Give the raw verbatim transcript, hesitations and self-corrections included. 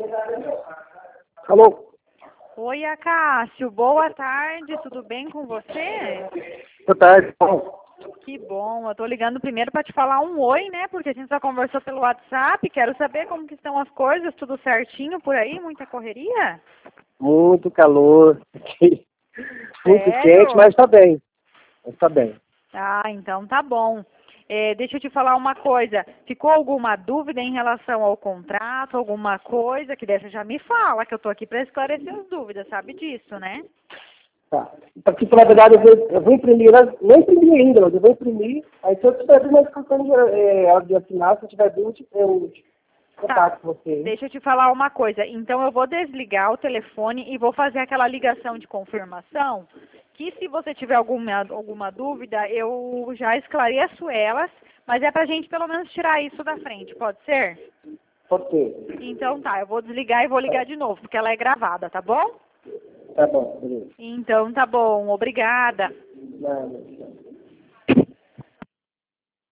Alô? Oi, Acácio. Boa tarde. Tudo bem com você? Boa tarde, bom. Que bom. Eu tô ligando primeiro para te falar um oi, né? Porque a gente só conversou pelo WhatsApp. Quero saber como que estão as coisas. Tudo certinho por aí? Muita correria? Muito calor. Muito Sério? quente, mas tá bem. Mas tá bem. Ah, então tá bom. É, deixa eu te falar uma coisa. Ficou alguma dúvida em relação ao contrato, alguma coisa? Que dessa já me fala, que eu tô aqui para esclarecer as dúvidas, sabe disso, né? Tá. Porque, na verdade, eu vou, eu vou imprimir, né? Não imprimi ainda, mas eu vou imprimir. Aí, se eu tiver uma discussão de, é, de assinar, se eu tiver dúvida, eu contato Tá. com você. Hein? Deixa eu te falar uma coisa. Então eu vou desligar o telefone e vou fazer aquela ligação de confirmação, que se você tiver alguma, alguma dúvida, eu já esclareço elas, mas é pra gente pelo menos tirar isso da frente, pode ser? Pode ser. Então tá, eu vou desligar e vou ligar de novo, porque ela é gravada, tá bom? Tá bom, beleza. Então tá bom, obrigada. Não, não, não.